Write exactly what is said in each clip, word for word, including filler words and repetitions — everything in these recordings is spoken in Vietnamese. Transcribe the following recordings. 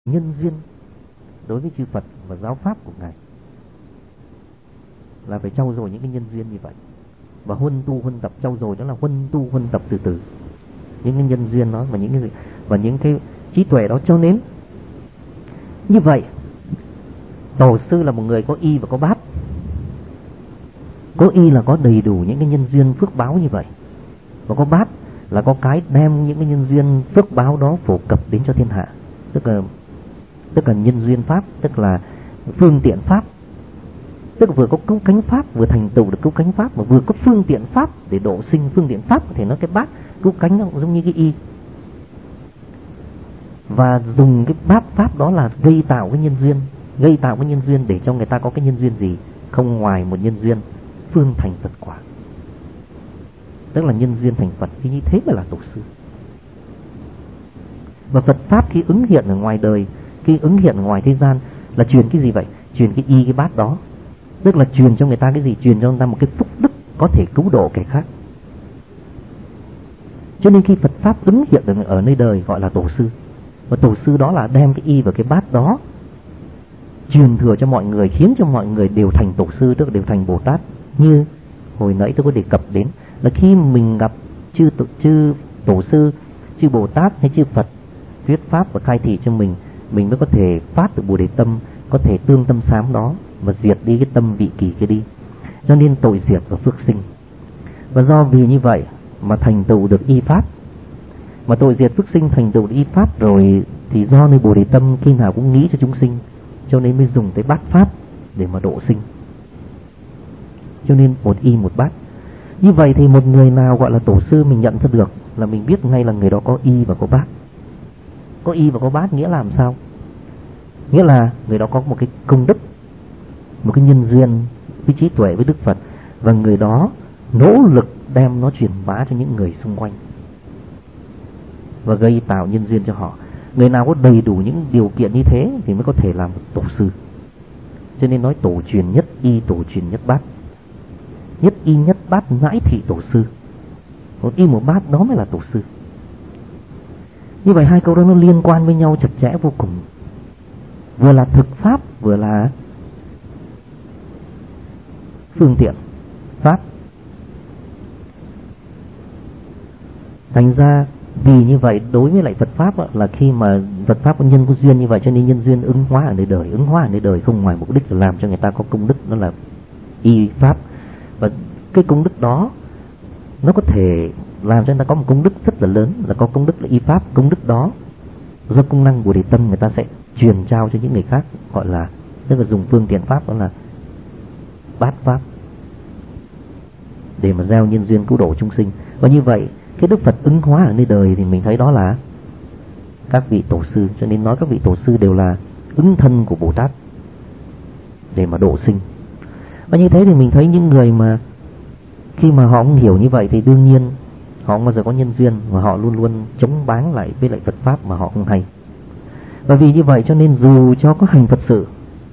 nhân duyên đối với chư Phật và giáo pháp của ngài là phải trau dồi những cái nhân duyên như vậy. Và huân tu huân tập, trau dồi đó là huân tu huân tập từ từ những cái nhân duyên đó và những cái và những cái trí tuệ đó. Cho nên như vậy, tổ sư là một người có y và có bát. Có y là có đầy đủ những cái nhân duyên phước báo như vậy, và có bát là có cái đem những cái nhân duyên phước báo đó phổ cập đến cho thiên hạ. Tức là tức là nhân duyên pháp, tức là phương tiện pháp, tức là vừa có cứu cánh pháp, vừa thành tựu được cứu cánh pháp, mà vừa có phương tiện pháp để độ sinh phương tiện pháp. Thì nó cái bát cứu cánh nó cũng giống như cái y, và dùng cái bát pháp đó là gây tạo cái nhân duyên, gây tạo cái nhân duyên để cho người ta có cái nhân duyên gì không ngoài một nhân duyên phương thành Phật quả, tức là nhân duyên thành Phật. Thì như thế mới là tổ sư. Và Phật pháp khi ứng hiện ở ngoài đời, khi ứng hiện ở ngoài thế gian là truyền cái gì vậy? Truyền cái y cái bát đó, tức là truyền cho người ta cái gì? Truyền cho người ta một cái phúc đức có thể cứu độ kẻ khác. Cho nên khi Phật pháp ứng hiện ở, ở nơi đời gọi là tổ sư. Và tổ sư đó là đem cái y và cái bát đó truyền thừa cho mọi người, khiến cho mọi người đều thành tổ sư, tức là đều thành Bồ Tát. Như hồi nãy tôi có đề cập đến là khi mình gặp chư tổ, chư tổ sư, chư Bồ Tát hay chư Phật thuyết pháp và khai thị cho mình, mình mới có thể phát được Bồ Đề tâm, có thể tương tâm sám đó và diệt đi cái tâm vị kỳ kia đi. Cho nên tội diệt và phước sinh. Và do vì như vậy mà thành tựu được y pháp, mà tội diệt phước sinh thành tựu được y pháp rồi, thì do nơi Bồ Đề tâm khi nào cũng nghĩ cho chúng sinh, cho nên mới dùng tới bát pháp để mà độ sinh. Cho nên một y một bát. Như vậy thì một người nào gọi là tổ sư, mình nhận ra được là mình biết ngay là người đó có y và có bát. Có y và có bát nghĩa là làm sao? Nghĩa là người đó có một cái công đức, một cái nhân duyên với trí tuệ với Đức Phật, và người đó nỗ lực đem nó truyền bá cho những người xung quanh và gây tạo nhân duyên cho họ. Người nào có đầy đủ những điều kiện như thế thì mới có thể làm tổ sư. Cho nên nói tổ truyền nhất y, tổ truyền nhất bát. Nhất y nhất bát nãi thị tổ sư. Một y một bát đó mới là tổ sư. Như vậy hai câu đó nó liên quan với nhau chặt chẽ vô cùng. Vừa là thực pháp, vừa là phương tiện pháp. Thành ra vì như vậy đối với lại Phật pháp á, là khi mà Phật pháp có nhân có duyên như vậy, cho nên nhân duyên ứng hóa ở nơi đời. Ứng hóa ở nơi đời không ngoài mục đích là làm cho người ta có công đức, đó là y pháp. Và cái công đức đó nó có thể làm cho người ta có một công đức rất là lớn, là có công đức là y pháp. Công đức đó do công năng Bồ Đề tâm người ta sẽ truyền trao cho những người khác, gọi là tức là dùng phương tiện pháp, đó là bát pháp, để mà gieo nhân duyên cứu độ chúng sinh. Và như vậy cái Đức Phật ứng hóa ở nơi đời thì mình thấy đó là các vị tổ sư. Cho nên nói các vị tổ sư đều là ứng thân của Bồ Tát để mà độ sinh. Và như thế thì mình thấy những người mà khi mà họ không hiểu như vậy thì đương nhiên họ không bao giờ có nhân duyên, và họ luôn luôn chống báng lại với lại Phật pháp mà họ không hay. Và vì như vậy cho nên dù cho có hành Phật sự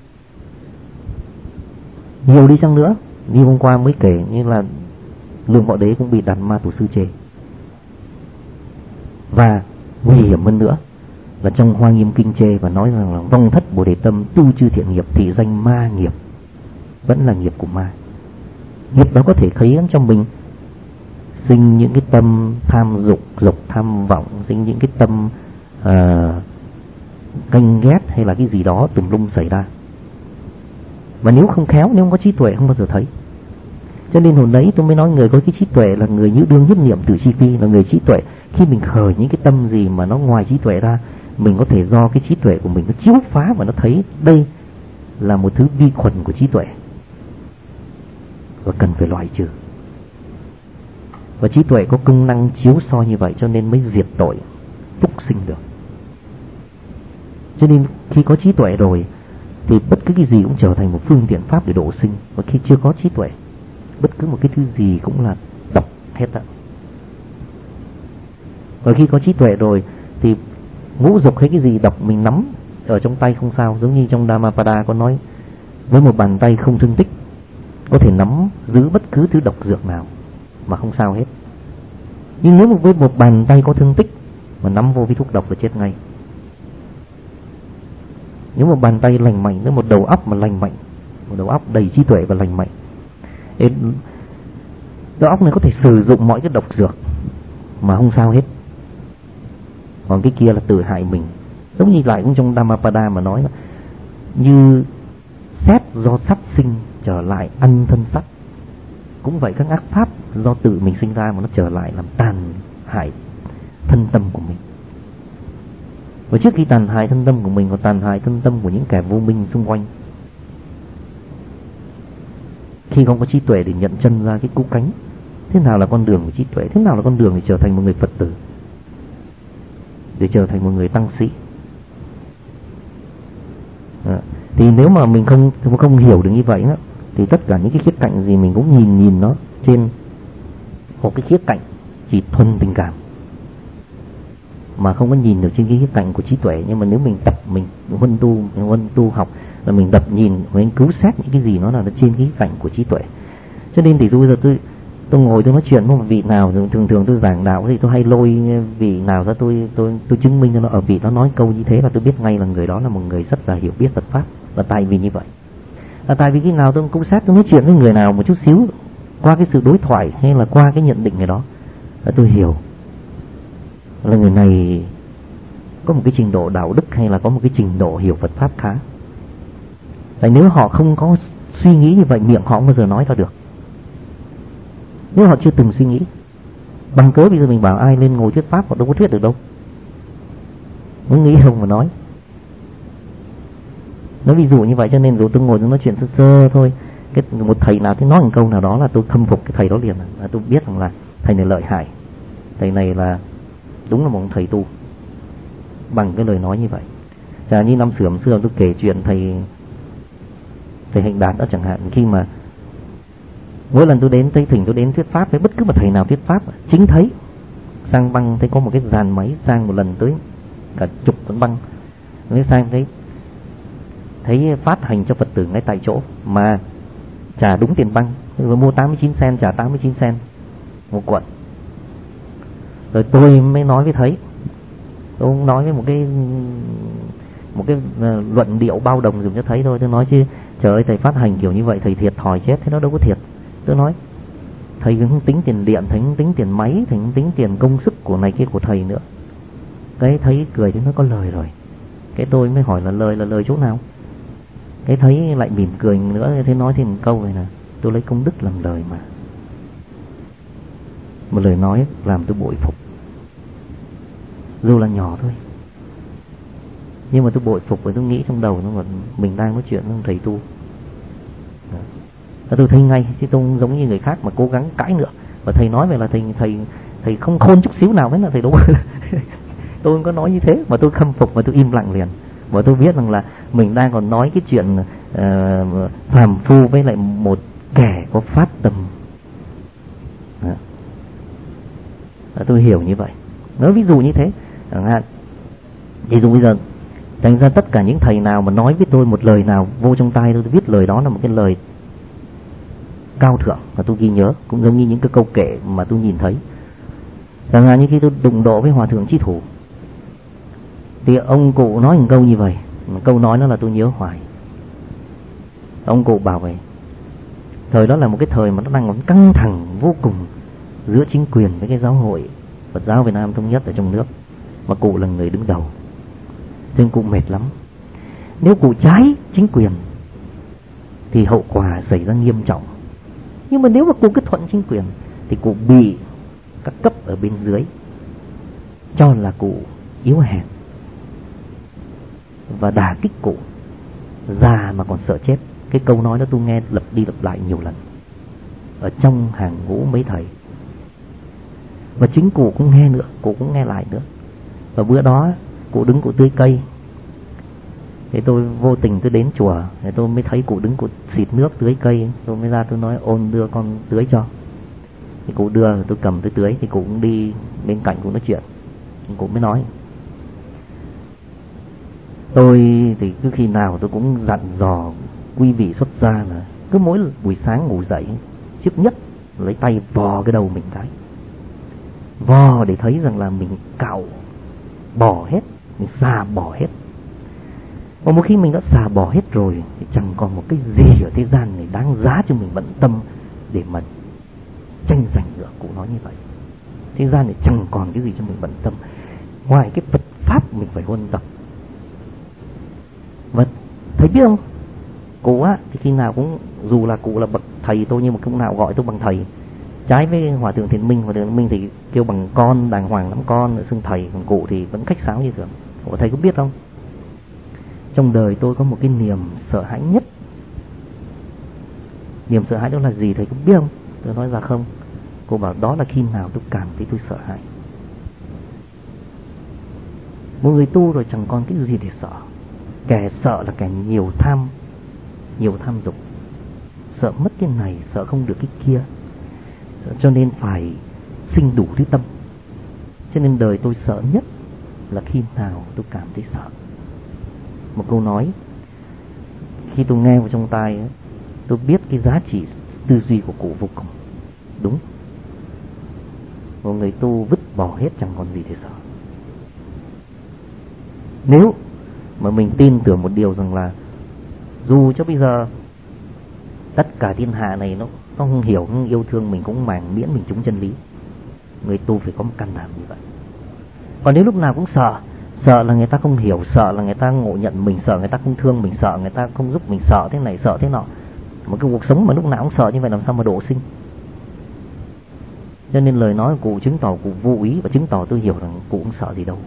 nhiều đi chăng nữa, như hôm qua mới kể như là Lương Võ Đế cũng bị Đạt Ma Tổ sư chê. Và nguy hiểm hơn nữa là trong Hoa Nghiêm Kinh chê và nói rằng là vong thất Bồ Đề tâm tu chư thiện nghiệp thì danh ma nghiệp, vẫn là nghiệp của ma. Nghiệp đó có thể thấy trong mình sinh những cái tâm tham dục, dục tham vọng, sinh những cái tâm uh, ganh ghét hay là cái gì đó tùm lum xảy ra. Và nếu không khéo, nếu không có trí tuệ không bao giờ thấy. Cho nên hồi nãy tôi mới nói người có cái trí tuệ là người như đương nhất niệm tử chi phi, là người trí tuệ. Khi mình khởi những cái tâm gì mà nó ngoài trí tuệ ra, mình có thể do cái trí tuệ của mình nó chiếu phá và nó thấy đây là một thứ vi khuẩn của trí tuệ và cần phải loại trừ. Và trí tuệ có công năng chiếu soi như vậy cho nên mới diệt tội, phúc sinh được. Cho nên khi có trí tuệ rồi thì bất cứ cái gì cũng trở thành một phương tiện pháp để độ sinh. Và khi chưa có trí tuệ, bất cứ một cái thứ gì cũng là độc hết á. Và khi có trí tuệ rồi thì ngũ dục hay cái gì độc mình nắm ở trong tay không sao. Giống như trong Dhammapada có nói, với một bàn tay không thương tích có thể nắm giữ bất cứ thứ độc dược nào mà không sao hết. Nhưng nếu với một bàn tay có thương tích mà nắm vô vi thuốc độc là chết ngay. Nếu một bàn tay lành mạnh với một đầu óc mà lành mạnh, một đầu óc đầy trí tuệ và lành mạnh, đầu óc này có thể sử dụng mọi cái độc dược mà không sao hết. Còn cái kia là tự hại mình. Giống như lại cũng trong Dhammapada mà nói là như sét do sắt sinh trở lại ăn thân sắt. Cũng vậy, các ác pháp do tự mình sinh ra mà nó trở lại làm tàn hại thân tâm của mình. Và trước khi tàn hại thân tâm của mình còn tàn hại thân tâm của những kẻ vô minh xung quanh. Khi không có trí tuệ để nhận chân ra cái cú cánh, thế nào là con đường của trí tuệ, thế nào là con đường để trở thành một người Phật tử, để trở thành một người tăng sĩ. À, thì nếu mà mình không không hiểu được như vậy đó, thì tất cả những cái khía cạnh gì mình cũng nhìn nhìn nó trên một cái khía cạnh chỉ thuần tình cảm, mà không có nhìn được trên cái khía cạnh của trí tuệ. Nhưng mà nếu mình tập, mình huân tu, mình huân tu học là mình tập nhìn, mình cứu xét những cái gì nó là trên cái khía cạnh của trí tuệ. Cho nên thì bây giờ tôi tôi ngồi tôi nói chuyện với một vị nào, thường thường tôi giảng đạo thì tôi hay lôi vị nào ra, tôi tôi tôi chứng minh cho nó, ở vị nó nói câu như thế là tôi biết ngay là người đó là một người rất là hiểu biết Phật pháp. Và tại vì như vậy, là tại vì khi nào tôi cứu sát, tôi nói chuyện với người nào một chút xíu qua cái sự đối thoại hay là qua cái nhận định người đó, là tôi hiểu là người này có một cái trình độ đạo đức hay là có một cái trình độ hiểu Phật pháp khá. Tại nếu họ không có suy nghĩ như vậy, miệng họ không bao giờ nói ra được. Nếu họ chưa từng suy nghĩ, bằng cớ bây giờ mình bảo ai lên ngồi thuyết pháp, họ đâu có thuyết được đâu. Muốn nghĩ không mà nói. Nói ví dụ như vậy, cho nên rồi tôi ngồi tôi nói chuyện sơ sơ thôi. Cái một thầy nào thì nói một câu nào đó là tôi khâm phục cái thầy đó liền, là tôi biết rằng là thầy này lợi hại, thầy này là đúng là một thầy tu, bằng cái lời nói như vậy. Chả như năm xưa xưa tôi kể chuyện thầy thầy Hạnh Đạt đó chẳng hạn, khi mà mỗi lần tôi đến Tây Thỉnh tôi đến thuyết pháp với bất cứ một thầy nào thuyết pháp, chính thấy sang băng thấy có một cái dàn máy sang một lần tới cả chục tấn băng, nếu sang thấy thấy phát hành cho Phật tử ngay tại chỗ mà trả đúng tiền băng, rồi mua tám mươi chín sen trả tám mươi chín sen một cuộn. Rồi tôi mới nói với thầy, tôi nói với một cái một cái uh, luận điệu bao đồng dùng cho thấy thôi. Tôi nói chứ trời ơi, thầy phát hành kiểu như vậy thầy thiệt thòi chết, thế nó đâu có thiệt. Tôi nói thầy không tính tiền điện, thầy không tính tiền máy, thầy không tính tiền công sức của này kia của thầy nữa. Cái thấy cười thì nó có lời rồi. Cái tôi mới hỏi là lời là lời chỗ nào. Cái thấy lại mỉm cười nữa, thế nói thêm một câu này nè, tôi lấy công đức làm lời mà. Một lời nói làm tôi bội phục, dù là nhỏ thôi, nhưng mà tôi bội phục và tôi nghĩ trong đầu nó là mình đang nói chuyện với ông thầy tu. Và tôi thấy ngay, chứ tôi không giống như người khác mà cố gắng cãi nữa. Và thầy nói về là thầy thầy thầy không khôn chút xíu nào hết, là thầy đúng. Tôi không có nói như thế, mà tôi khâm phục và tôi im lặng liền. Và tôi biết rằng là mình đang còn nói cái chuyện uh, phàm phu với lại một kẻ có phát tâm. Đó. Và tôi hiểu như vậy. Nói ví dụ như thế chẳng hạn, ví dụ bây giờ thành ra tất cả những thầy nào mà nói với tôi một lời nào vô trong tai tôi, tôi biết lời đó là một cái lời cao thượng và tôi ghi nhớ, cũng giống như những cái câu kệ mà tôi nhìn thấy. Chẳng hạn như khi tôi đụng độ với Hòa Thượng Chí Thủ, thì ông cụ nói một câu như vậy, câu nói nó là tôi nhớ hoài. Ông cụ bảo vậy, thời đó là một cái thời mà nó đang còn căng thẳng vô cùng giữa chính quyền với cái giáo hội Phật giáo Việt Nam thống nhất ở trong nước, mà cụ là người đứng đầu, nên cụ mệt lắm. Nếu cụ trái chính quyền thì hậu quả xảy ra nghiêm trọng, nhưng mà nếu mà cụ cứ thuận chính quyền thì cụ bị các cấp ở bên dưới cho là cụ yếu hèn và đả kích cụ, già mà còn sợ chết. Cái câu nói đó tôi nghe lặp đi lặp lại nhiều lần ở trong hàng ngũ mấy thầy, và chính cụ cũng nghe nữa, cụ cũng nghe lại nữa. Và bữa đó cụ đứng cụ tưới cây, thì tôi vô tình tôi đến chùa, thì tôi mới thấy cụ đứng cụ xịt nước tưới cây. Tôi mới ra tôi nói ôn đưa con tưới cho. Thì cụ đưa, tôi cầm tôi tưới, thì cụ cũng đi bên cạnh cụ nói chuyện. Cụ mới nói, tôi thì cứ khi nào tôi cũng dặn dò quý vị xuất gia là cứ mỗi buổi sáng ngủ dậy, trước nhất lấy tay vò cái đầu mình cái, vò để thấy rằng là mình cạo bỏ hết, mình xà bỏ hết. Và một khi mình đã xả bỏ hết rồi thì chẳng còn một cái gì ở thế gian này đáng giá cho mình bận tâm để mà tranh giành nữa. Cụ nói như vậy. Thế gian này chẳng còn cái gì cho mình bận tâm ngoài cái Phật pháp mình phải huân tập. Và thầy biết không, cụ á thì khi nào cũng, dù là cụ là bậc thầy tôi nhưng mà cũng nào gọi tôi bằng thầy. Trái với Hòa thượng Thiện Minh, Hòa thượng Thiện Minh thì kêu bằng con, đàng hoàng lắm, con xưng thầy, còn cụ thì vẫn khách sáo như thường. Ủa, thầy có biết không, trong đời tôi có một cái niềm sợ hãi nhất. Niềm sợ hãi đó là gì thầy có biết không? Tôi nói ra không. Cô bảo đó là khi nào tôi cảm thấy tôi sợ hãi. Một người tu rồi chẳng còn cái gì để sợ. Kẻ sợ là kẻ nhiều tham, nhiều tham dục, sợ mất cái này, sợ không được cái kia, cho nên phải sinh đủ thứ tâm. Cho nên đời tôi sợ nhất là khi nào tôi cảm thấy sợ. Một câu nói khi tôi nghe vào trong tai ấy, tôi biết cái giá trị tư duy của cụ vô cùng đúng. Một người tu vứt bỏ hết chẳng còn gì để sợ. Nếu mà mình tin tưởng một điều rằng là dù cho bây giờ tất cả thiên hạ này nó, nó không hiểu, không yêu thương mình cũng màng miễn mình trúng chân lý, người tu phải có một can đảm như vậy. Còn nếu lúc nào cũng sợ, sợ là người ta không hiểu, sợ là người ta ngộ nhận mình, sợ người ta không thương mình, sợ người ta không giúp mình, sợ thế này sợ thế nọ, một cái cuộc sống mà lúc nào cũng sợ như vậy làm sao mà độ sinh. Cho nên lời nói của cụ chứng tỏ cụ vô ý, và chứng tỏ tôi hiểu rằng cụ không sợ gì đâu.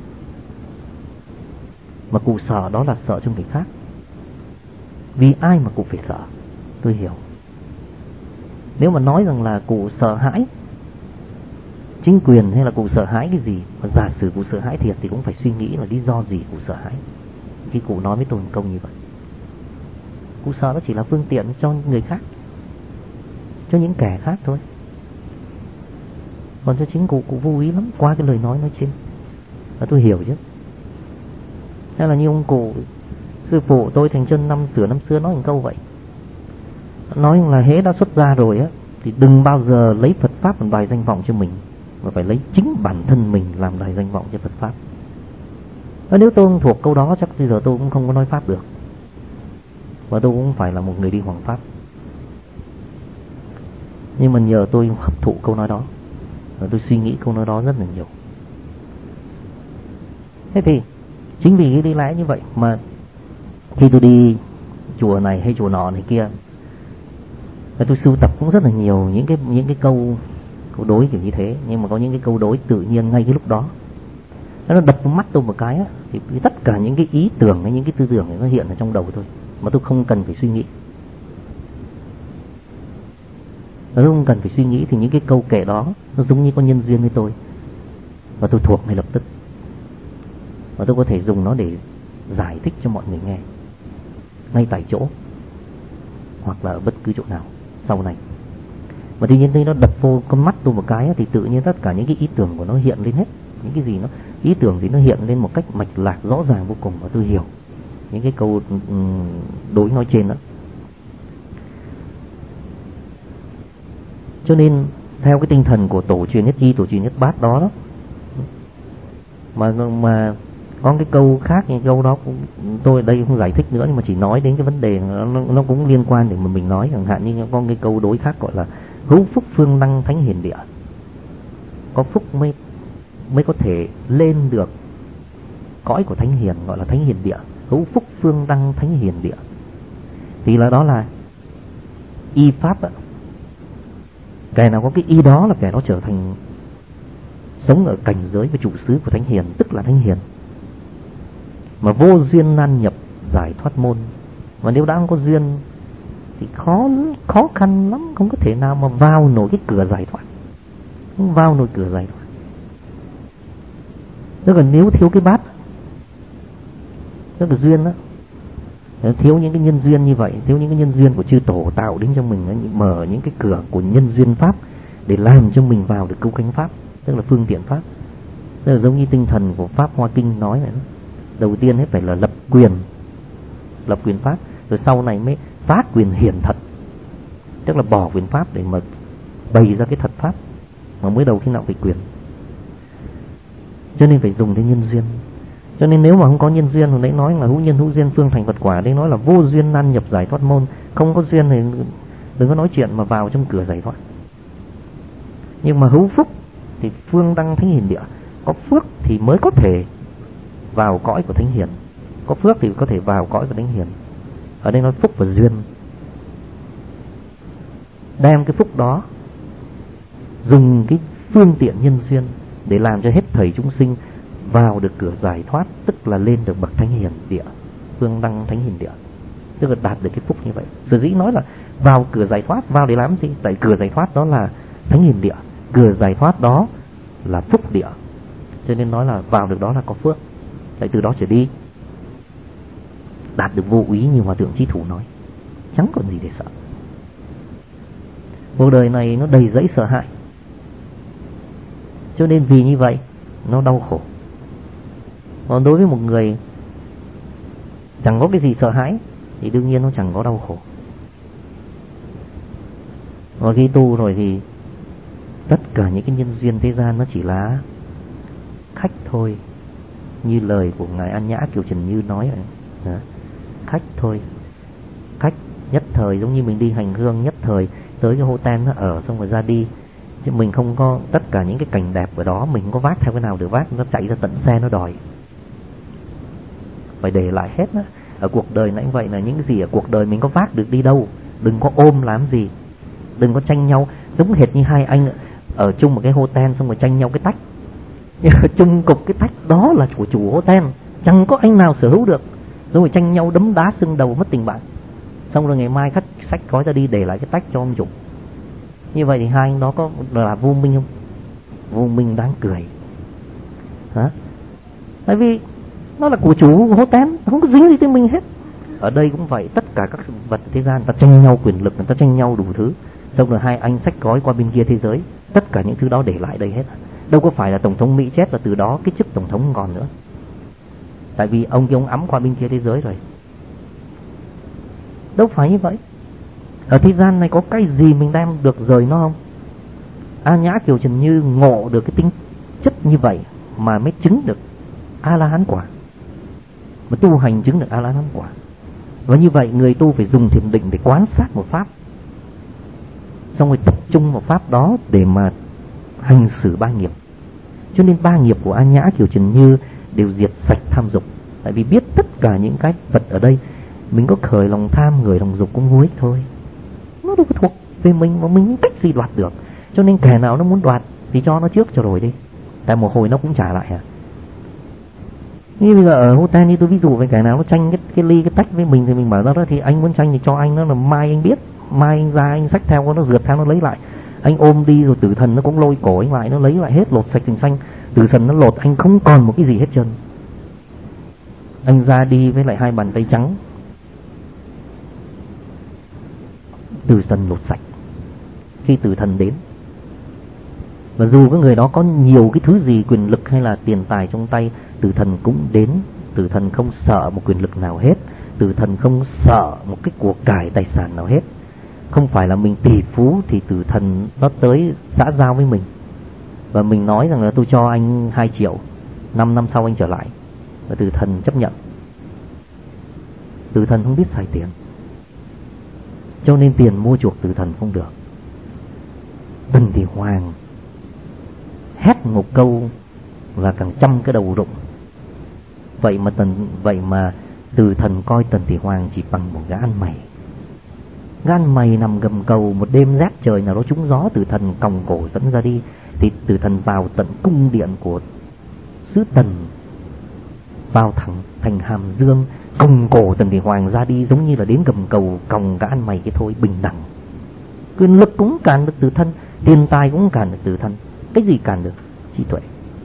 Mà cụ sợ đó là sợ cho người khác. Vì ai mà cụ phải sợ, tôi hiểu. Nếu mà nói rằng là cụ sợ hãi chính quyền hay là cụ sợ hãi cái gì, mà giả sử cụ sợ hãi thiệt thì cũng phải suy nghĩ là lý do gì cụ sợ hãi. Khi cụ nói với tôi một câu như vậy, cụ sợ nó chỉ là phương tiện cho người khác, cho những kẻ khác thôi. Còn cho chính cụ, cụ vô ý lắm qua cái lời nói nói trên. Và tôi hiểu chứ. Thế là như ông cụ sư phụ tôi thành chân năm xưa năm xưa nói một câu vậy, nói là hễ đã xuất gia rồi á thì đừng bao giờ lấy Phật pháp làm đài danh vọng cho mình, mà phải lấy chính bản thân mình làm đài danh vọng cho Phật pháp. Và nếu tôi không thuộc câu đó chắc bây giờ tôi cũng không có nói pháp được, và tôi cũng phải là một người đi hoằng pháp. Nhưng mà nhờ tôi hấp thụ câu nói đó, và tôi suy nghĩ câu nói đó rất là nhiều. Thế thì chính vì cái đi lẽ như vậy mà khi tôi đi chùa này hay chùa nọ này kia, và tôi sưu tập cũng rất là nhiều những cái những cái câu câu đối kiểu như thế. Nhưng mà có những cái câu đối tự nhiên ngay cái lúc đó nó đập vào mắt tôi một cái á, thì tất cả những cái ý tưởng hay những cái tư tưởng này nó hiện ở trong đầu tôi mà tôi không cần phải suy nghĩ. Tôi không cần phải suy nghĩ thì những cái câu kể đó nó giống như có nhân duyên với tôi, và tôi thuộc ngay lập tức, và tôi có thể dùng nó để giải thích cho mọi người nghe ngay tại chỗ hoặc là ở bất cứ chỗ nào sau này. Mà tuy nhiên khi nó đập vô con mắt tôi một cái thì tự nhiên tất cả những cái ý tưởng của nó hiện lên hết. Những cái gì nó ý tưởng gì nó hiện lên một cách mạch lạc rõ ràng vô cùng, và tôi hiểu những cái câu đối nói trên đó. Cho nên theo cái tinh thần của tổ truyền nhất y, tổ truyền nhất bát đó, đó mà mà có cái câu khác, những câu đó cũng tôi đây không giải thích nữa, nhưng mà chỉ nói đến cái vấn đề nó, nó cũng liên quan để mà mình nói. Chẳng hạn như có cái câu đối khác gọi là hữu phúc phương năng thánh hiền địa, có phúc mới mới có thể lên được cõi của thánh hiền, gọi là thánh hiền địa. Hữu phúc phương đăng thánh hiền địa thì là đó là y pháp á. Kẻ nào có cái y đó là kẻ đó trở thành sống ở cảnh giới và chủ xứ của thánh hiền, tức là thánh hiền. Mà vô duyên nan nhập giải thoát môn. Mà nếu đã không có duyên thì khó khó khăn lắm, không có thể nào mà vào nổi cái cửa giải thoát, không vào nổi cửa giải thoát. Tức là nếu thiếu cái bát, tức là duyên đó, thiếu những cái nhân duyên như vậy, thiếu những cái nhân duyên của chư tổ tạo đến cho mình, mở những cái cửa của nhân duyên pháp để làm cho mình vào được cứu cánh pháp, tức là phương tiện pháp. Tức là giống như tinh thần của Pháp Hoa Kinh nói này đó. Đầu tiên hết phải là lập quyền, lập quyền pháp, rồi sau này mới phát quyền hiển thật, tức là bỏ quyền pháp để mà bày ra cái thật pháp, mà mới đầu khi nào phải quyền. Cho nên phải dùng đến nhân duyên. Cho nên nếu mà không có nhân duyên, hồi nãy nói là hữu nhân hữu duyên phương thành Phật quả, đấy nói là vô duyên nan nhập giải thoát môn. Không có duyên thì đừng có nói chuyện mà vào trong cửa giải thoát. Nhưng mà hữu phúc thì phương đăng thánh hiền địa, có phước thì mới có thể vào cõi của thánh hiền, có phước thì có thể vào cõi của thánh hiền. Ở đây nói phúc và duyên, đem cái phúc đó dùng cái phương tiện nhân duyên để làm cho hết thảy chúng sinh vào được cửa giải thoát, tức là lên được bậc thánh hiền địa, phương đăng thánh hiền địa, tức là đạt được cái phúc như vậy. Sở dĩ nói là vào cửa giải thoát, vào để làm gì? Tại cửa giải thoát đó là thánh hiền địa, cửa giải thoát đó là phúc địa, cho nên nói là vào được đó là có phước. Tại từ đó trở đi đạt được vô úy như Hòa Thượng Chí Thủ nói, chẳng còn gì để sợ. Cuộc đời này nó đầy rẫy sợ hãi, cho nên vì như vậy nó đau khổ. Còn đối với một người chẳng có cái gì sợ hãi thì đương nhiên nó chẳng có đau khổ. Và khi tu rồi thì tất cả những cái nhân duyên thế gian nó chỉ là khách thôi, như lời của Ngài An Nhã Kiều Trần Như nói vậy. Đó. Khách thôi, khách nhất thời, giống như mình đi hành hương nhất thời tới cái hotel nó ở xong rồi ra đi, chứ mình không có tất cả những cái cảnh đẹp ở đó mình không có vác theo cái nào được vác, nó chạy ra tận xe nó đòi, phải để lại hết đó. Ở cuộc đời này cũng vậy, là những cái gì ở cuộc đời mình có vác được đi đâu, đừng có ôm làm gì, đừng có tranh nhau. Giống hệt như hai anh ở chung một cái hotel xong rồi tranh nhau cái tách, chung cục cái tách đó là của chủ hotel, chẳng có anh nào sở hữu được, rồi tranh nhau đấm đá sưng đầu mất tình bạn. Xong rồi ngày mai khách xách gói ra đi để lại cái tách cho ông chủ. Như vậy thì hai anh đó có là vô minh không? Vô minh đáng cười. Hả? Tại vì nó là của chủ hotel, không có dính gì tới mình hết. Ở đây cũng vậy, tất cả các vật thế gian người ta tranh nhau quyền lực, người ta tranh nhau đủ thứ. Xong rồi hai anh xách gói qua bên kia thế giới, tất cả những thứ đó để lại đây hết. Đâu có phải là tổng thống Mỹ chết là từ đó cái chức tổng thống không còn nữa. Tại vì ông kia ông ẵm qua bên kia thế giới rồi. Đâu phải như vậy. Ở thế gian này có cái gì mình đem được rời nó không? An Nhã Kiều Trần Như ngộ được cái tính chất như vậy mà mới chứng được A-la-hán quả, mà tu hành chứng được A-la-hán quả. Và như vậy người tu phải dùng thiền định để quan sát một pháp, xong rồi tập trung vào pháp đó để mà hành xử ba nghiệp. Cho nên ba nghiệp của An Nhã Kiều Trần Như đều diệt sạch tham dục. Tại vì biết tất cả những cái vật ở đây, mình có khởi lòng tham, người lòng dục cũng vô ích thôi, nó đâu có thuộc về mình mà mình không cách gì đoạt được. Cho nên kẻ nào nó muốn đoạt thì cho nó trước cho rồi đi, tại một hồi nó cũng trả lại à. Như bây giờ ở hotel như tôi ví dụ với kẻ nào nó tranh cái, cái ly cái tách với mình thì mình bảo ra đó thì anh muốn tranh thì cho anh, nó là mai anh biết, mai anh ra anh xách theo nó rượt theo nó lấy lại, anh ôm đi rồi tử thần nó cũng lôi cổ anh lại, nó lấy lại hết, lột sạch thành xanh. Tử thần nó lột anh không còn một cái gì hết trơn, anh ra đi với lại hai bàn tay trắng, tử thần lột sạch khi tử thần đến. Và dù cái người đó có nhiều cái thứ gì, quyền lực hay là tiền tài trong tay, tử thần cũng đến. Tử thần không sợ một quyền lực nào hết, tử thần không sợ một cái của cải tài sản nào hết. Không phải là mình tỷ phú thì tử thần nó tới xã giao với mình và mình nói rằng là tôi cho anh hai triệu, năm năm sau anh trở lại, và tử thần chấp nhận. Tử thần không biết xài tiền, cho nên tiền mua chuộc tử thần không được. Tần Thị Hoàng hét một câu là càng trăm cái đầu rụng. Vậy mà tần vậy mà tử thần coi Tần Thị Hoàng chỉ bằng một gã ăn mày. Gã ăn mày nằm gầm cầu, một đêm rét trời nào đó trúng gió, tử thần còng cổ dẫn ra đi. Thì tử thần vào tận cung điện của xứ Tần, vào thẳng thành Hàm Dương, còng cổ Tần Thị Hoàng ra đi, giống như là đến gầm cầu còng gã ăn mày cái thôi, bình đẳng. Quyền lực cũng cản được tử thần, tiền tài cũng cản được tử thần. Cái gì cản được? Trí tuệ.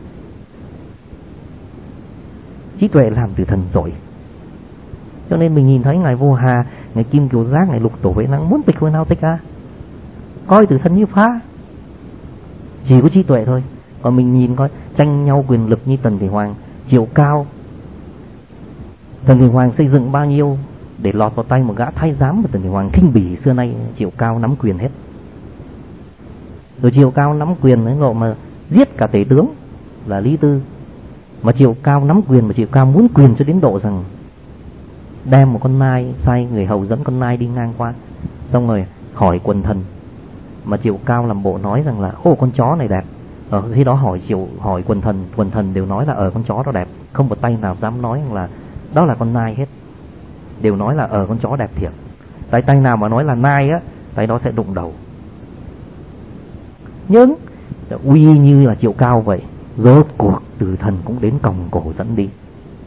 Trí tuệ làm tử thần giỏi. Cho nên mình nhìn thấy ngài Vô Hà, ngài Kim Kiều Giác, ngài Lục Tổ Huệ Năng muốn tịch hồi nào tịch à, coi tử thần như phá, chỉ có trí tuệ thôi. Còn mình nhìn coi tranh nhau quyền lực như Tần Thị Hoàng, chiều cao Tần Thị Hoàng xây dựng bao nhiêu để lọt vào tay một gã thái giám mà Tần Thị Hoàng khinh bỉ xưa nay, chiều cao nắm quyền hết. Rồi chiều cao nắm quyền đến độ mà giết cả tể tướng là Lý Tư, Mà Triệu Cao nắm quyền, mà Triệu Cao muốn quyền cho đến độ rằng đem một con nai, sai người hầu dẫn con nai đi ngang qua, xong rồi hỏi quần thần, mà Triệu Cao làm bộ nói rằng là ô con chó này đẹp. Ở khi đó hỏi Triệu hỏi quần thần, quần thần đều nói là ở con chó đó đẹp, không một tay nào dám nói rằng là đó là con nai hết, đều nói là ở con chó đẹp thiệt. Tại tay nào mà nói là nai á, tay đó sẽ đụng đầu. Nhưng uy như là Triệu Cao vậy, rốt cuộc Từ Thần cũng đến còng cổ dẫn đi.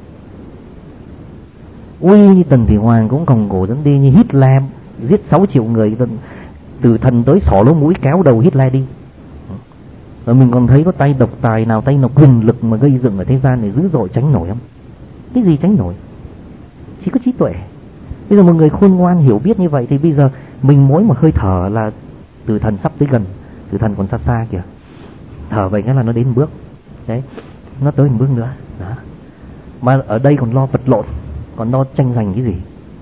Uy như Tần Thủy Hoàng cũng còng cổ dẫn đi, như Hitler giết sáu triệu người, Từ Thần tới xỏ lỗ mũi kéo đầu Hitler đi. Rồi mình còn thấy có tay độc tài nào, tay nào quyền lực mà gây dựng ở thế gian này dữ dội tránh nổi không? Cái gì tránh nổi? Chỉ có trí tuệ. Bây giờ một người khôn ngoan hiểu biết như vậy thì bây giờ mình mỗi một hơi thở là Từ Thần sắp tới gần, Từ Thần còn xa xa kìa. Thở vậy cái là nó đến một bước. Đấy, nó tới một bước nữa. Đó. Mà ở đây còn lo vật lộn, còn lo tranh giành cái gì?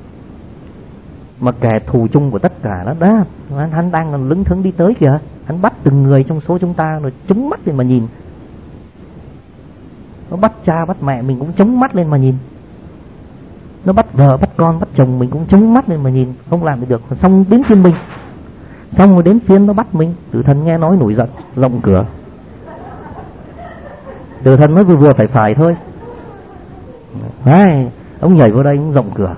Mà kẻ thù chung của tất cả đó, đó hắn đang còn lững thững đi tới kìa. Hắn bắt từng người trong số chúng ta rồi chống mắt lên mà nhìn. Nó bắt cha bắt mẹ mình cũng chống mắt lên mà nhìn. Nó bắt vợ bắt con bắt chồng mình cũng chống mắt lên mà nhìn. Không làm được, xong đến phiên mình, xong rồi đến phiên nó bắt mình. Từ Thần nghe nói nổi giận, rộng cửa. Từ Thần nói vừa vừa phải phải thôi. Đấy, ông nhảy vào đây, ông rộng cửa.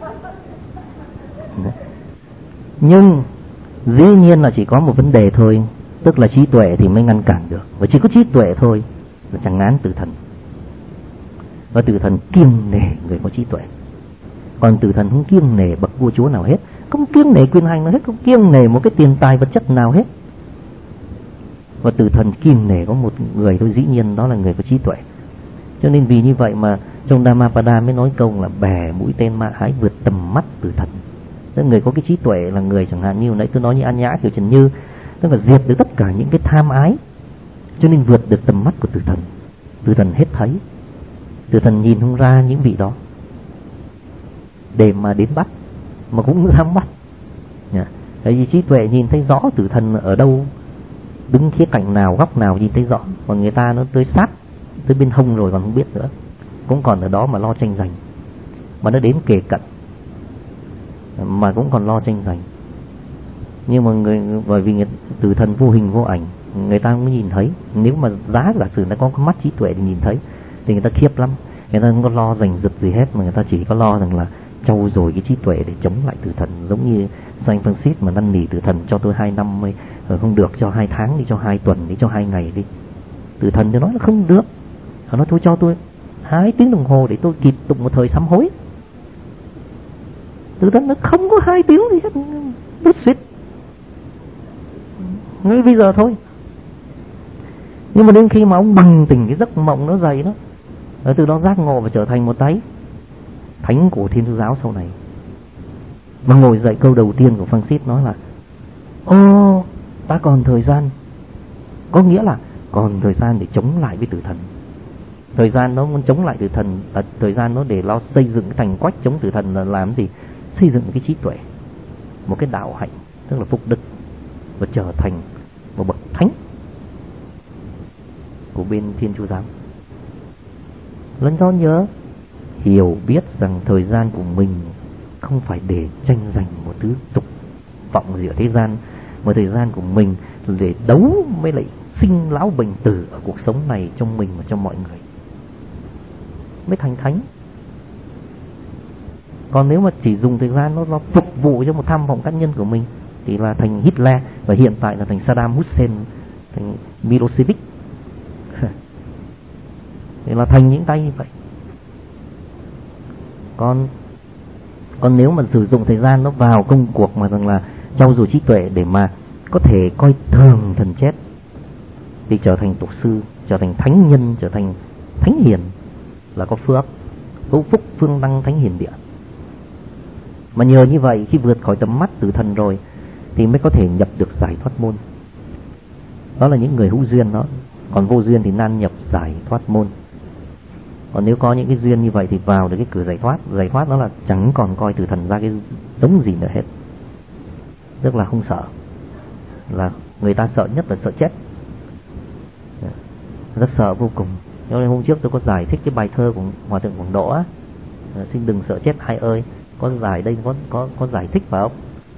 Nhưng dĩ nhiên là chỉ có một vấn đề thôi, tức là trí tuệ thì mới ngăn cản được. Và chỉ có trí tuệ thôi là chẳng ngán Từ Thần. Và Từ Thần kiêng nể người có trí tuệ. Còn Từ Thần không kiêng nể bậc vua chúa nào hết, không kiêng nể quyền hành nào hết, không kiêng nể một cái tiền tài vật chất nào hết. Và Từ Thần kiêng nể có một người thôi, dĩ nhiên đó là người có trí tuệ. Cho nên vì như vậy mà trong Dhammapada mới nói câu là bè mũi tên ma ái vượt tầm mắt Từ Thần. Tức người có cái trí tuệ là người chẳng hạn như nãy tôi nói như An Nhã, Kiều Trần Như, tức là diệt được tất cả những cái tham ái, cho nên vượt được tầm mắt của Từ Thần. Từ Thần hết thấy, Từ Thần nhìn không ra những vị đó để mà đến bắt, mà cũng dám bắt. Tại vì trí tuệ nhìn thấy rõ Từ Thần ở đâu, đứng khía cạnh nào, góc nào nhìn thấy rõ. Còn người ta nó tới sát, tới bên hông rồi còn không biết nữa, cũng còn ở đó mà lo tranh giành. Mà nó đến kề cận mà cũng còn lo tranh giành. Nhưng mà người, bởi vì người, Từ Thần vô hình vô ảnh, người ta không nhìn thấy. Nếu mà giá giả sử nó có mắt trí tuệ thì nhìn thấy thì người ta khiếp lắm. Người ta không có lo giành giật gì hết, mà người ta chỉ có lo rằng là trau dồi cái trí tuệ để chống lại Từ Thần. Giống như Saint Francis mà năn nỉ Từ Thần cho tôi hai năm mới không được, cho hai tháng đi, cho hai tuần đi, cho hai ngày đi. Từ Thần thì nói là không được. Họ nói thôi cho tôi hai tiếng đồng hồ để tôi kịp tụng một thời sám hối. Từ Thần nó không có hai tiếng gì hết, đứt suýt. Ngay bây giờ thôi. Nhưng mà đến khi mà ông bừng tỉnh cái giấc mộng nó dậy đó, rồi từ đó giác ngộ và trở thành một cái thánh của Thiên Chúa giáo sau này. Mà ngồi dậy câu đầu tiên của Francis nói là ô, ta còn thời gian. Có nghĩa là còn thời gian để chống lại với Tử Thần. Thời gian nó muốn chống lại Tử Thần, à, thời gian nó để lo xây dựng cái thành quách chống Tử Thần là làm gì? Xây dựng một cái trí tuệ, một cái đạo hạnh, tức là phúc đức, và trở thành một bậc thánh của bên Thiên Chúa giáo. Lần sau nhớ hiểu biết rằng thời gian của mình không phải để tranh giành một thứ dục vọng gì ở thế gian, mà thời gian của mình là để đấu với lại sinh lão bệnh tử ở cuộc sống này, trong mình và trong mọi người, mới thành thánh. Còn nếu mà chỉ dùng thời gian nó, nó phục vụ cho một tham vọng cá nhân của mình thì là thành Hitler, và hiện tại là thành Saddam Hussein, thành Milosevic, thì là thành những tay như vậy. Còn còn nếu mà sử dụng thời gian nó vào công cuộc mà rằng là trau dồi trí tuệ để mà có thể coi thường thần chết, thì trở thành tổ sư, trở thành thánh nhân, trở thành thánh hiền, là có phước, hữu phúc phương đăng thánh hiền địa. Mà nhờ như vậy, khi vượt khỏi tầm mắt Tử Thần rồi thì mới có thể nhập được giải thoát môn. Đó là những người hữu duyên đó. Còn vô duyên thì nan nhập giải thoát môn. Còn nếu có những cái duyên như vậy thì vào được cái cửa giải thoát. Giải thoát đó là chẳng còn coi Tử Thần ra cái giống gì nữa hết, tức là không sợ. Là người ta sợ nhất là sợ chết, rất sợ vô cùng. Cho nên hôm trước tôi có giải thích cái bài thơ của Hòa thượng Quảng Độ á, xin đừng sợ chết hai ơi, có giải đây, có có có giải thích phải không?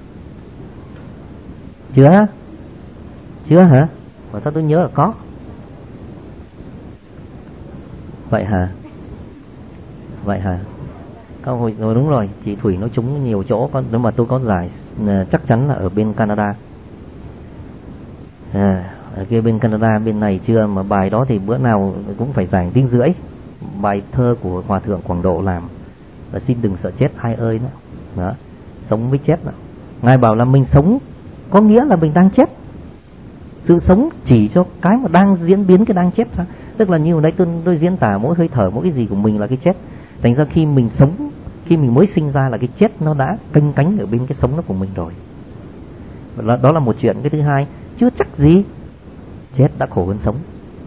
Chưa? Chưa hả? Mà sao tôi nhớ là có. Vậy hả? Vậy hả? Không, hồi, rồi đúng rồi, chị Thủy nói trúng nhiều chỗ, con nếu mà tôi có giải chắc chắn là ở bên Canada. À, ở kia bên Canada, bên này chưa, mà bài đó thì bữa nào cũng phải giải tiếng rưỡi. Bài thơ của Hòa thượng Quảng Độ làm là xin đừng sợ chết hai ơi đó. Đó, sống với chết đó. Ngài bảo là mình sống có nghĩa là mình đang chết. Sự sống chỉ cho cái mà đang diễn biến cái đang chết thôi. Tức là như hồi nãy tôi, tôi diễn tả mỗi hơi thở, mỗi cái gì của mình là cái chết. Thành ra khi mình sống, khi mình mới sinh ra là cái chết nó đã canh cánh ở bên cái sống đó của mình rồi. Đó, đó là một chuyện. Cái thứ hai, chưa chắc gì chết đã khổ hơn sống.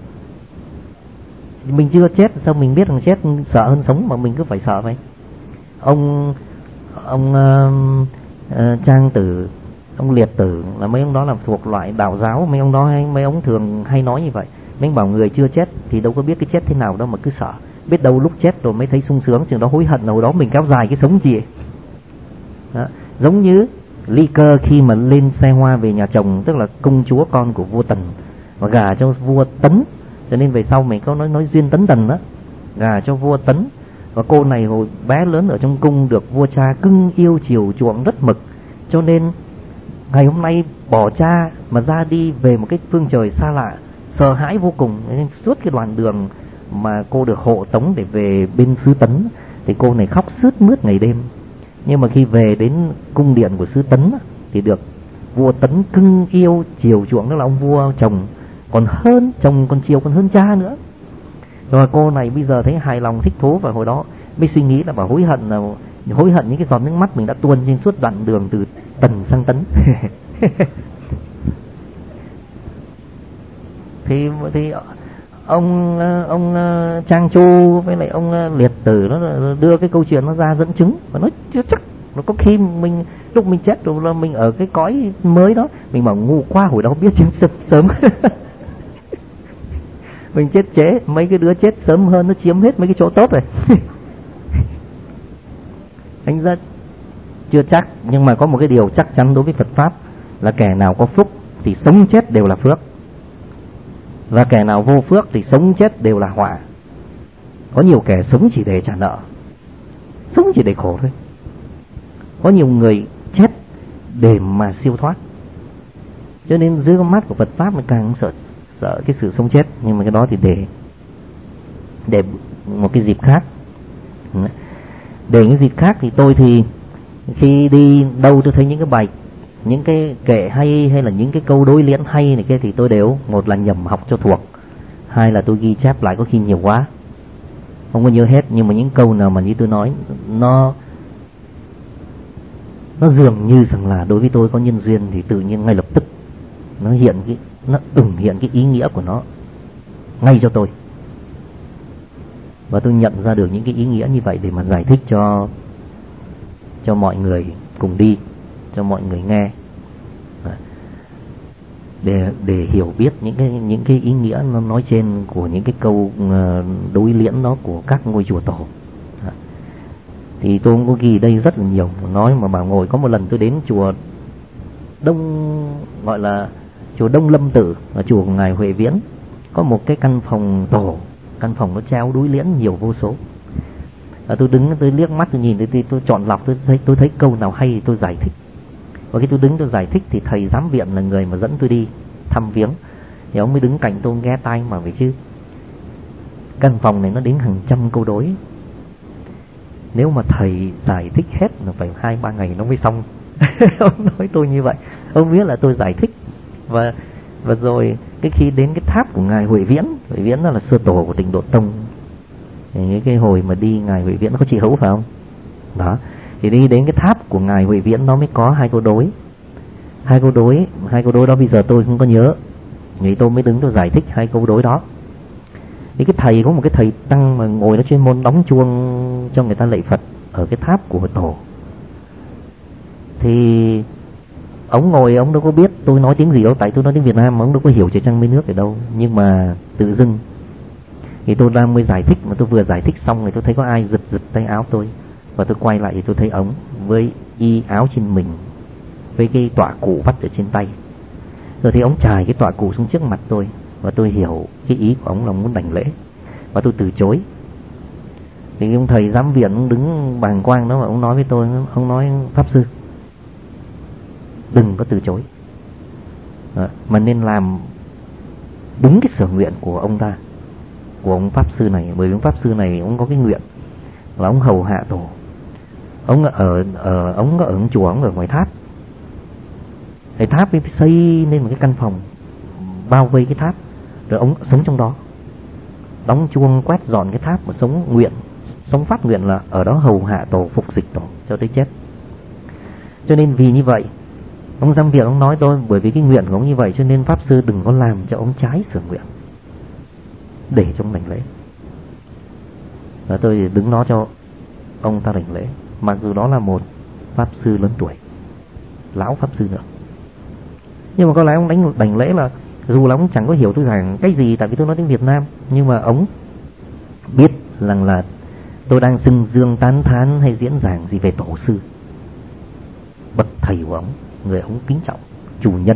Mình chưa chết sao mình biết rằng chết sợ hơn sống mà mình cứ phải sợ vậy. Ông ông uh, uh, Trang Tử, ông Liệt Tử là mấy ông đó là thuộc loại đạo giáo, mấy ông đó hay, mấy ông thường hay nói như vậy. Mấy ông bảo người chưa chết thì đâu có biết cái chết thế nào đâu mà cứ sợ. Biết đâu lúc chết rồi mới thấy sung sướng, chừng đó hối hận nào đó mình kéo dài cái sống gì. Đó. Giống như Ly Cơ khi mà lên xe hoa về nhà chồng, tức là công chúa con của vua Tần và gả cho vua Tấn, cho nên về sau mình có nói nói duyên Tấn Tần đó, gả cho vua Tấn. Và cô này hồi bé lớn ở trong cung được vua cha cưng yêu chiều chuộng rất mực, cho nên ngày hôm nay bỏ cha mà ra đi về một cái phương trời xa lạ, sợ hãi vô cùng. Nên suốt cái đoạn đường mà cô được hộ tống để về bên xứ Tấn thì cô này khóc sướt mướt ngày đêm. Nhưng mà khi về đến cung điện của xứ Tấn thì được vua Tấn cưng yêu chiều chuộng, đó là ông vua chồng còn hơn chồng, còn chiều còn hơn cha nữa. Rồi cô này bây giờ thấy hài lòng thích thú, và hồi đó mới suy nghĩ là bảo hối hận là hối hận những cái giọt nước mắt mình đã tuôn trên suốt đoạn đường từ Tần sang Tấn. thì thì ông ông Trang Chu với lại ông Liệt Tử nó đưa cái câu chuyện nó ra dẫn chứng và nói chưa chắc, nó có khi mình lúc mình chết rồi là mình ở cái cõi mới đó, mình bảo ngu quá hồi đó biết chết sớm. Mình chết chế, mấy cái đứa chết sớm hơn nó chiếm hết mấy cái chỗ tốt rồi. Anh ra chưa chắc, nhưng mà có một cái điều chắc chắn đối với Phật pháp là kẻ nào có phúc thì sống chết đều là phước, và kẻ nào vô phước thì sống chết đều là họa. Có nhiều kẻ sống chỉ để trả nợ, sống chỉ để khổ thôi. Có nhiều người chết để mà siêu thoát. Cho nên dưới con mắt của Phật pháp mình càng sợ sợ cái sự sống chết. Nhưng mà cái đó thì để để một cái dịp khác. Để những dịp khác thì tôi thì khi đi đâu tôi thấy những cái bài, những cái kệ hay hay là những cái câu đối liễn hay này kia thì tôi đều một là nhầm học cho thuộc, hai là tôi ghi chép lại, có khi nhiều quá không có nhớ hết. Nhưng mà những câu nào mà như tôi nói nó nó dường như rằng là đối với tôi có nhân duyên thì tự nhiên ngay lập tức nó hiện cái nó ửng hiện cái ý nghĩa của nó ngay cho tôi, và tôi nhận ra được những cái ý nghĩa như vậy để mà giải thích cho cho mọi người cùng đi, cho mọi người nghe, để để hiểu biết những cái những cái ý nghĩa nó nói trên của những cái câu đối liễn đó của các ngôi chùa tổ. Thì tôi cũng có ghi đây rất là nhiều, nói mà bảo ngồi. Có một lần tôi đến chùa Đông, gọi là chùa Đông Lâm Tử, là chùa của ngài Huệ Viễn, có một cái căn phòng tổ, căn phòng nó treo đối liễn nhiều vô số. Và tôi đứng tôi liếc mắt tôi nhìn tôi, tôi, tôi chọn lọc, tôi thấy tôi thấy câu nào hay thì tôi giải thích. Và khi tôi đứng tôi giải thích thì thầy giám viện là người mà dẫn tôi đi thăm viếng, thì ông mới đứng cạnh tôi nghe tai mà vậy chứ. Căn phòng này nó đến hàng trăm câu đối, nếu mà thầy giải thích hết là phải hai ba ngày nó mới xong. Ông nói tôi như vậy, ông biết là tôi giải thích. Và và rồi cái khi đến cái tháp của ngài Huệ Viễn, Huệ Viễn đó là sư tổ của Tịnh Độ Tông. Thì cái hồi mà đi ngài Huệ Viễn nó có chị Hữu phải không? Đó, thì đi đến cái tháp của ngài Huệ Viễn nó mới có hai câu đối. Hai câu đối, hai câu đối đó bây giờ tôi không có nhớ. Thì tôi mới đứng tôi giải thích hai câu đối đó. Thì cái thầy, có một cái thầy tăng mà ngồi nó chuyên môn đóng chuông cho người ta lạy Phật ở cái tháp của tổ. Thì ông ngồi ông đâu có biết tôi nói tiếng gì đâu, tại tôi nói tiếng Việt Nam mà ông đâu có hiểu chữ Trăng mấy nước ở đâu. Nhưng mà tự dưng Thì tôi đang mới giải thích, mà tôi vừa giải thích xong thì tôi thấy có ai giật giật tay áo tôi, và tôi quay lại thì tôi thấy ống với y áo trên mình, với cái tọa cụ vắt ở trên tay. Rồi thì ông chài cái tọa cụ xuống trước mặt tôi, và tôi hiểu cái ý của ông là muốn đảnh lễ, và tôi từ chối. Thì ông thầy giám viện ông đứng bàng quang đó, và ông nói với tôi, ông nói: Pháp sư, đừng có từ chối, đó, mà nên làm đúng cái sở nguyện của ông ta, của ông Pháp sư này. Bởi vì ông Pháp sư này ông có cái nguyện là ông hầu hạ tổ. Ông ở ở ông ở chùa, ông ở ngoài tháp. Cái tháp ấy xây nên một cái căn phòng bao vây cái tháp, rồi ông sống trong đó, đóng chuông quét dọn cái tháp, và sống nguyện, sống phát nguyện là ở đó hầu hạ tổ, phục dịch tổ cho tới chết. Cho nên vì như vậy, ông giám viện ông nói tôi, bởi vì cái nguyện của ông như vậy cho nên Pháp sư đừng có làm cho ông trái sở nguyện, để cho ông đảnh lễ. Và tôi đứng đó cho ông ta đảnh lễ, mặc dù đó là một Pháp sư lớn tuổi, lão Pháp sư nữa. Nhưng mà có lẽ ông đánh đảnh lễ là dù là ông chẳng có hiểu tôi giảng cái gì, tại vì tôi nói tiếng Việt Nam, nhưng mà ông biết rằng là tôi đang xưng dương tán thán hay diễn giảng gì về tổ sư, bậc thầy của ông, người ông kính trọng, chủ nhân.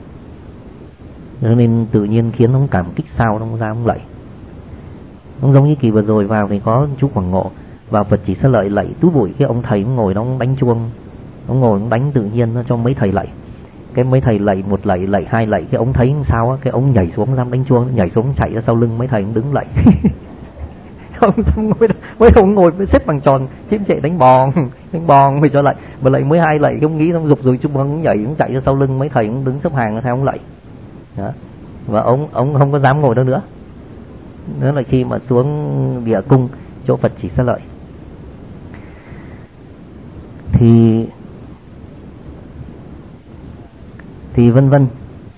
Cho nên tự nhiên khiến ông cảm kích, sao ông ra ông lạy. Ông giống như kỳ vừa rồi vào thì có chú Quảng Ngộ vào Phật Chỉ Sa Lợi lạy túi bụi, cái ông thầy ông ngồi đó ông đánh chuông, ông ngồi ông đánh tự nhiên cho mấy thầy lạy. Cái mấy thầy lạy một lạy, lạy hai lạy, cái ông thấy sao á, cái ông nhảy xuống dám đánh chuông, nhảy xuống chạy ra sau lưng mấy thầy ông đứng lạy. Ông ngồi đó, mấy ông ngồi xếp bằng tròn, chim chạy đánh bòn, đánh bòn mới cho lạy. Mà lạy mới hai lạy, cái ông nghĩ ông dục rồi chung ông nhảy, ông chạy ra sau lưng mấy thầy ông đứng xếp hàng theo ông lạy. Đó. Và ông ông không có dám ngồi đó nữa. Đó là khi mà xuống địa cung chỗ Phật Chỉ Sa Lợi. Thì thì vân vân.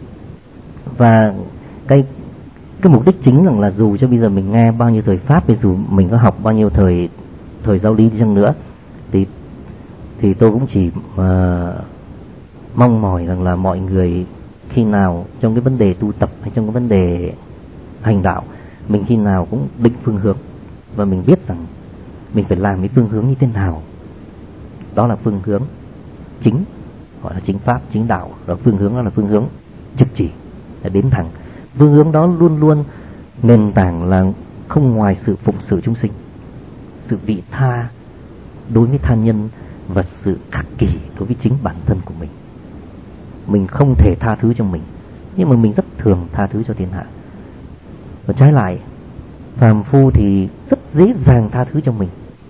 Và cái cái mục đích chính rằng là dù cho bây giờ mình nghe bao nhiêu thời pháp, thì dù mình có học bao nhiêu thời thời giáo lý đi chăng nữa, thì thì tôi cũng chỉ mà mong mỏi rằng là mọi người khi nào trong cái vấn đề tu tập hay trong cái vấn đề hành đạo, mình khi nào cũng định phương hướng, và mình biết rằng mình phải làm cái phương hướng như thế nào. Đó là phương hướng chính, gọi là chính pháp, chính đạo. Đó phương hướng đó là phương hướng trực chỉ, là đến thẳng. Phương hướng đó luôn luôn nền tảng là không ngoài sự phụng sự chúng sinh, sự vị tha đối với tha nhân, và sự khắc kỷ đối với chính bản thân của mình. Mình không thể tha thứ cho mình, nhưng mà mình rất thường tha thứ cho thiên hạ. Và trái lại, phàm phu thì rất dễ dàng tha thứ cho mình,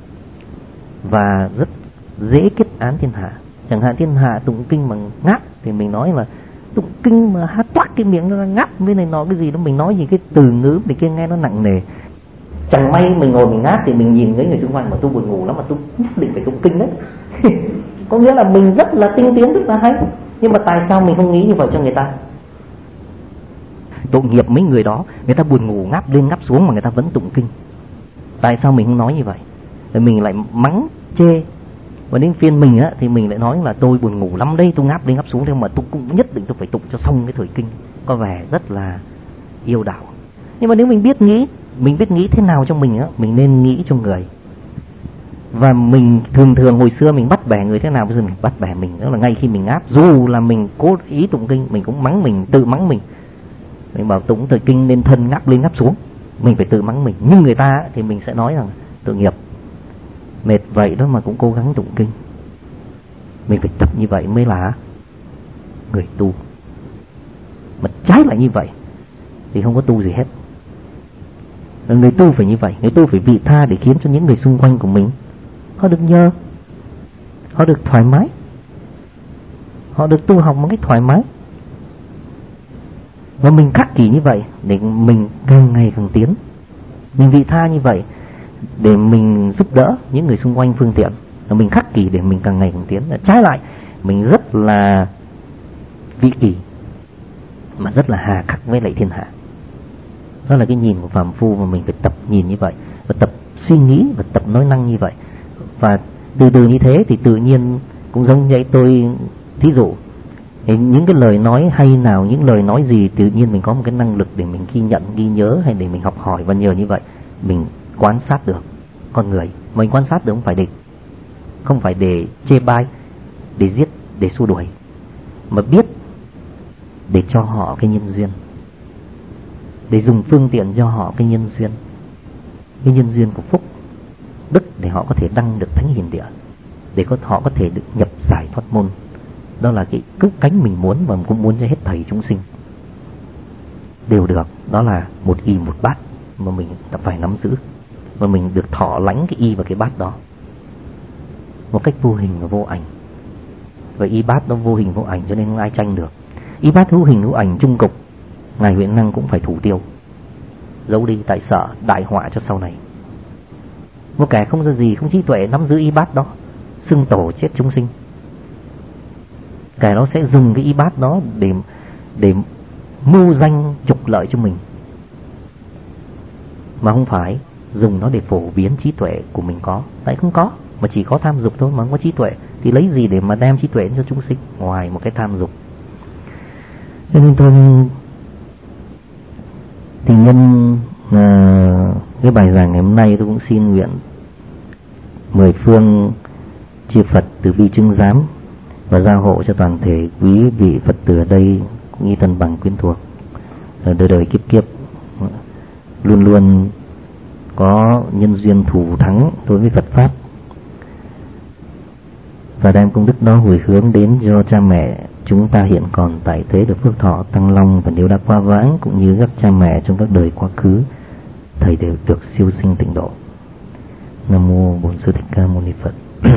và rất dễ kết án thiên hạ. Chẳng hạn thiên hạ tụng kinh bằng ngáp, thì mình nói là tụng kinh mà hát toát cái miệng nó ra ngáp với này nói cái gì đó, mình nói gì cái từ ngữ thì kia nghe nó nặng nề. Chẳng may mình ngồi mình ngáp thì mình nhìn thấy người xung quanh mà tôi buồn ngủ lắm, mà tôi nhất định phải tụng kinh đấy. Có nghĩa là mình rất là tinh tiến, rất là hay, nhưng mà tại sao mình không nghĩ như vậy cho người ta? Tội nghiệp mấy người đó, người ta buồn ngủ ngáp lên ngáp xuống mà người ta vẫn tụng kinh. Tại sao mình không nói như vậy? Rồi mình lại mắng chê. Và đến phiên mình á thì mình lại nói là tôi buồn ngủ lắm đây, tôi ngáp lên ngáp xuống, nhưng mà tôi cũng nhất định tôi phải tụng cho xong cái thời kinh. Có vẻ rất là yêu đạo. Nhưng mà nếu mình biết nghĩ, mình biết nghĩ thế nào cho mình á, mình nên nghĩ cho người. Và mình thường thường hồi xưa mình bắt bẻ người thế nào, bây giờ mình bắt bẻ mình. Đó là ngay khi mình ngáp, dù là mình cố ý tụng kinh, mình cũng mắng mình, tự mắng mình. Mình bảo tụng thời kinh nên thân ngáp lên ngáp xuống, mình phải tự mắng mình. Nhưng người ta thì mình sẽ nói rằng tội nghiệp, mệt vậy đó mà cũng cố gắng tụng kinh. Mình phải tập như vậy mới là người tu. Mà trái lại như vậy thì không có tu gì hết. Người tu phải như vậy, người tu phải vị tha để khiến cho những người xung quanh của mình họ được nhờ, họ được thoải mái, họ được tu học một cách thoải mái. Và mình khắc kỷ như vậy để mình càng ngày càng tiến. Mình vị tha như vậy để mình giúp đỡ những người xung quanh phương tiện. Và mình khắc kỷ để mình càng ngày càng tiến. Trái lại, mình rất là vị kỷ mà rất là hà khắc với lại thiên hạ. Đó là cái nhìn của phàm phu mà mình phải tập nhìn như vậy, và tập suy nghĩ và tập nói năng như vậy. Và từ từ như thế thì tự nhiên cũng giống như tôi thí dụ, Thì những cái lời nói hay nào, những lời nói gì tự nhiên mình có một cái năng lực để mình ghi nhận, ghi nhớ hay để mình học hỏi, và nhờ như vậy mình quan sát được con người. Mình quan sát được không phải để không phải để chê bai, để giết, để xua đuổi, mà biết để cho họ cái nhân duyên, để dùng phương tiện cho họ cái nhân duyên, cái nhân duyên của phúc đức, để họ có thể đăng được thánh hiền địa, để có họ có thể được nhập giải thoát môn. Đó là cái cứu cánh mình muốn, và cũng muốn cho hết thảy chúng sinh đều được. Đó là một y một bát mà mình đã phải nắm giữ, và mình được thọ lãnh cái y và cái bát đó một cách vô hình và vô ảnh. Và y bát nó vô hình vô ảnh, cho nên không ai tranh được. Y bát hữu hình hữu ảnh chung cục, ngài Huệ Năng cũng phải thủ tiêu, giấu đi, tại sợ đại họa cho sau này. Một kẻ không ra gì, không trí tuệ nắm giữ y bát đó, xưng tổ chết chúng sinh. Kẻ nó sẽ dùng cái y bát đó để để mưu danh trục lợi cho mình, mà không phải dùng nó để phổ biến trí tuệ của mình có. Tại không có, mà chỉ có tham dục thôi, mà không có trí tuệ thì lấy gì để mà đem trí tuệ cho chúng sinh ngoài một cái tham dục. Cho nên tôi thì nhân uh, cái bài giảng ngày hôm nay tôi cũng xin nguyện mười phương chư Phật từ bi chứng giám và gia hộ cho toàn thể quý vị Phật tử ở đây cũng như thân bằng quyến thuộc, đời đời kiếp kiếp luôn luôn có nhân duyên thù thắng đối với Phật pháp, và đem công đức đó hồi hướng đến cho cha mẹ chúng ta hiện còn tại thế được phước thọ tăng long, và nếu đã qua vãng cũng như các cha mẹ trong các đời quá khứ, thầy đều được siêu sinh tịnh độ. Nam mô Bổn Sư Thích Ca Mâu Ni Phật.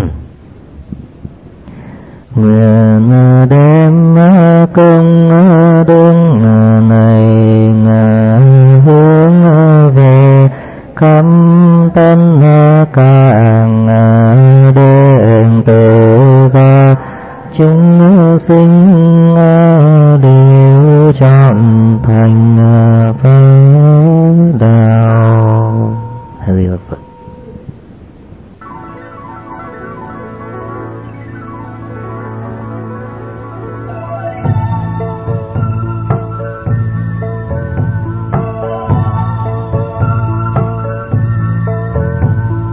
Nguyện đem công đức này hướng về khắp tất cả đệ tử và chúng sinh đều trọn thành Phật đạo.